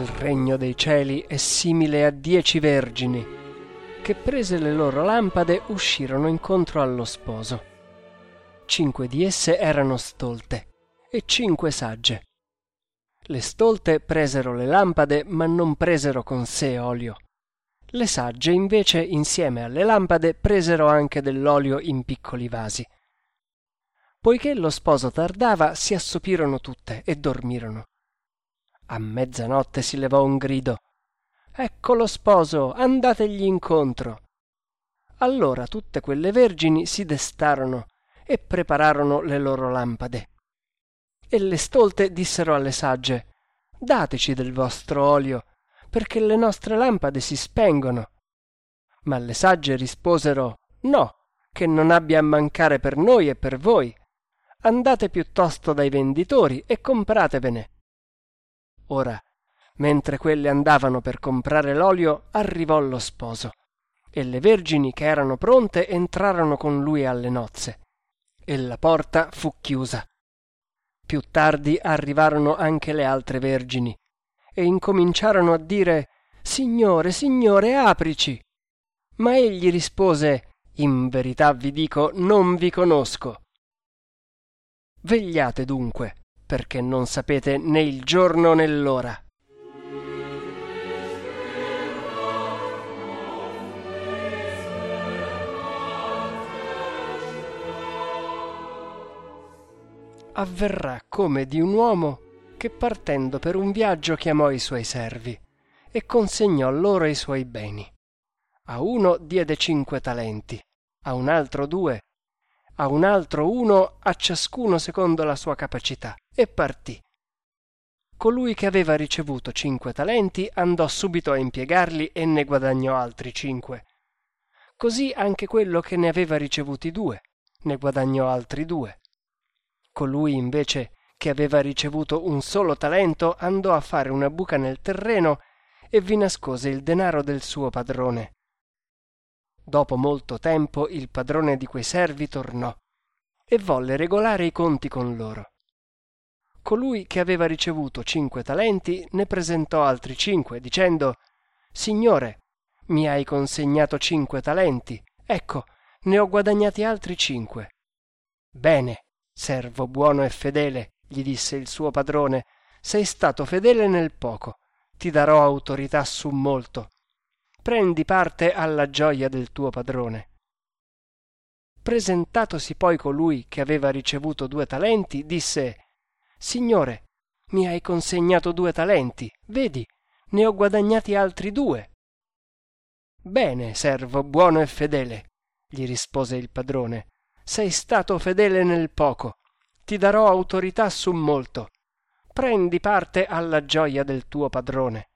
Il regno dei cieli è simile a 10 vergini, che prese le loro lampade uscirono incontro allo sposo. 5 di esse erano stolte e 5 sagge. Le stolte presero le lampade, ma non presero con sé olio. Le sagge invece, insieme alle lampade, presero anche dell'olio in piccoli vasi. Poiché lo sposo tardava, si assopirono tutte e dormirono. A mezzanotte si levò un grido: «Ecco lo sposo, andategli incontro!» Allora tutte quelle vergini si destarono e prepararono le loro lampade. E le stolte dissero alle sagge: «Dateci del vostro olio, perché le nostre lampade si spengono». Ma le sagge risposero: «No, che non abbia a mancare per noi e per voi. Andate piuttosto dai venditori e compratevene». Ora, mentre quelle andavano per comprare l'olio, arrivò lo sposo, e le vergini che erano pronte entrarono con lui alle nozze, e la porta fu chiusa. Più tardi arrivarono anche le altre vergini, e incominciarono a dire: «Signore, Signore, aprici!» Ma egli rispose: «In verità vi dico, non vi conosco». Vegliate dunque, perché non sapete né il giorno né l'ora. Avverrà come di un uomo che partendo per un viaggio chiamò i suoi servi e consegnò loro i suoi beni. A uno diede 5 talenti, a un altro 2, a un altro 1, a ciascuno secondo la sua capacità, e partì. Colui che aveva ricevuto 5 talenti andò subito a impiegarli e ne guadagnò altri 5. Così anche quello che ne aveva ricevuti 2 ne guadagnò altri 2. Colui invece che aveva ricevuto un solo talento andò a fare una buca nel terreno e vi nascose il denaro del suo padrone. Dopo molto tempo il padrone di quei servi tornò e volle regolare i conti con loro. Colui che aveva ricevuto 5 talenti ne presentò altri 5, dicendo: «Signore, mi hai consegnato 5 talenti, ecco, ne ho guadagnati altri 5. «Bene, servo buono e fedele», gli disse il suo padrone, «sei stato fedele nel poco, ti darò autorità su molto. Prendi parte alla gioia del tuo padrone». Presentatosi poi colui che aveva ricevuto 2 talenti, disse: «Signore, mi hai consegnato 2 talenti, vedi, ne ho guadagnati altri 2. «Bene, servo buono e fedele», gli rispose il padrone, «sei stato fedele nel poco, ti darò autorità su molto. Prendi parte alla gioia del tuo padrone».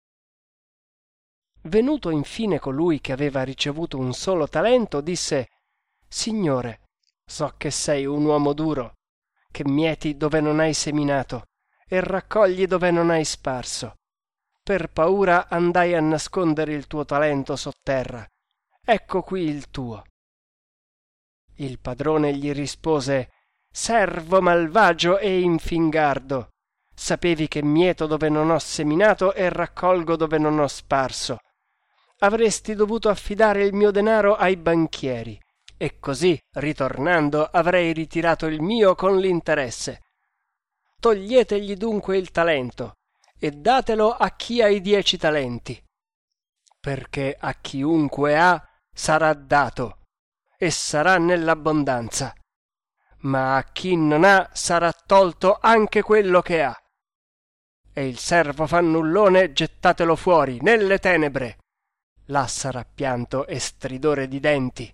Venuto infine colui che aveva ricevuto un solo talento, disse: «Signore, so che sei un uomo duro, che mieti dove non hai seminato e raccogli dove non hai sparso. Per paura andai a nascondere il tuo talento sotterra. Ecco qui il tuo». Il padrone gli rispose: «Servo malvagio e infingardo, sapevi che mieto dove non ho seminato e raccolgo dove non ho sparso. Avresti dovuto affidare il mio denaro ai banchieri, e così, ritornando, avrei ritirato il mio con l'interesse. Toglietegli dunque il talento e datelo a chi ha i 10 talenti, perché a chiunque ha sarà dato e sarà nell'abbondanza, ma a chi non ha sarà tolto anche quello che ha. E il servo fannullone gettatelo fuori nelle tenebre, là sarà pianto e stridore di denti.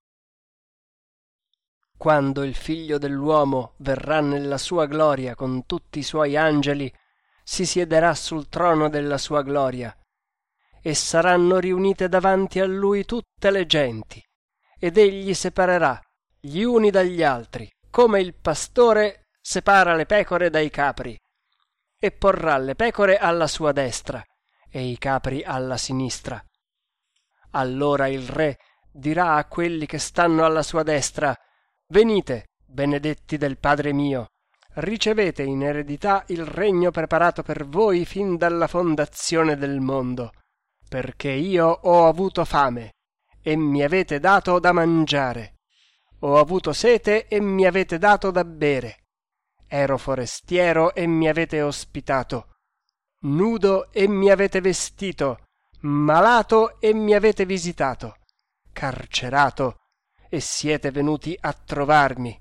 Quando il figlio dell'uomo verrà nella sua gloria con tutti i suoi angeli, si siederà sul trono della sua gloria, e saranno riunite davanti a lui tutte le genti, ed egli separerà gli uni dagli altri, come il pastore separa le pecore dai capri, e porrà le pecore alla sua destra e i capri alla sinistra. Allora il re dirà a quelli che stanno alla sua destra: «Venite, benedetti del Padre mio, ricevete in eredità il regno preparato per voi fin dalla fondazione del mondo, perché io ho avuto fame e mi avete dato da mangiare, ho avuto sete e mi avete dato da bere, ero forestiero e mi avete ospitato, nudo e mi avete vestito, malato e mi avete visitato, carcerato e siete venuti a trovarmi.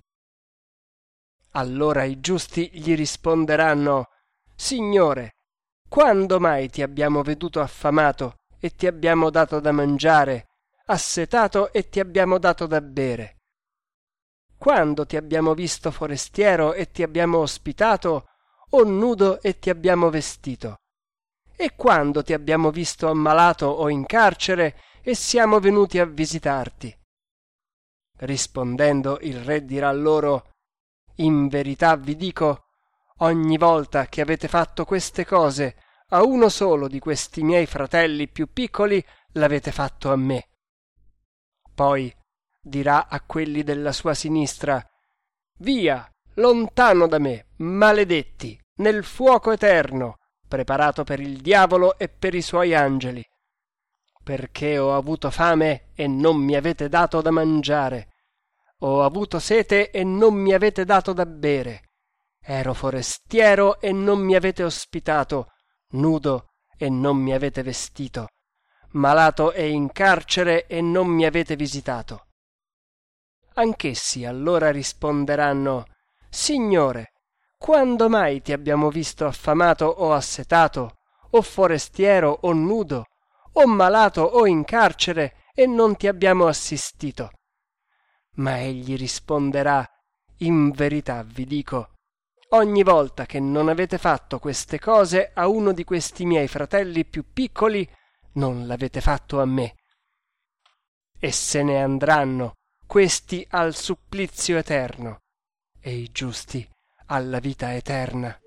Allora i giusti gli risponderanno: Signore, quando mai ti abbiamo veduto affamato e ti abbiamo dato da mangiare, assetato e ti abbiamo dato da bere? Quando ti abbiamo visto forestiero e ti abbiamo ospitato, o nudo e ti abbiamo vestito? E quando ti abbiamo visto ammalato o in carcere e siamo venuti a visitarti? Rispondendo il re dirà loro: In verità vi dico, ogni volta che avete fatto queste cose a uno solo di questi miei fratelli più piccoli, l'avete fatto a me. Poi dirà a quelli della sua sinistra: Via, lontano da me, maledetti, nel fuoco eterno, preparato per il diavolo e per i suoi angeli. Perché ho avuto fame e non mi avete dato da mangiare, ho avuto sete e non mi avete dato da bere, ero forestiero e non mi avete ospitato, nudo e non mi avete vestito, malato e in carcere e non mi avete visitato. Anch'essi allora risponderanno: Signore, quando mai ti abbiamo visto affamato o assetato, o forestiero o nudo, o malato o in carcere e non ti abbiamo assistito? Ma egli risponderà: In verità vi dico, ogni volta che non avete fatto queste cose a uno di questi miei fratelli più piccoli, non l'avete fatto a me. E se ne andranno questi al supplizio eterno e i giusti alla vita eterna.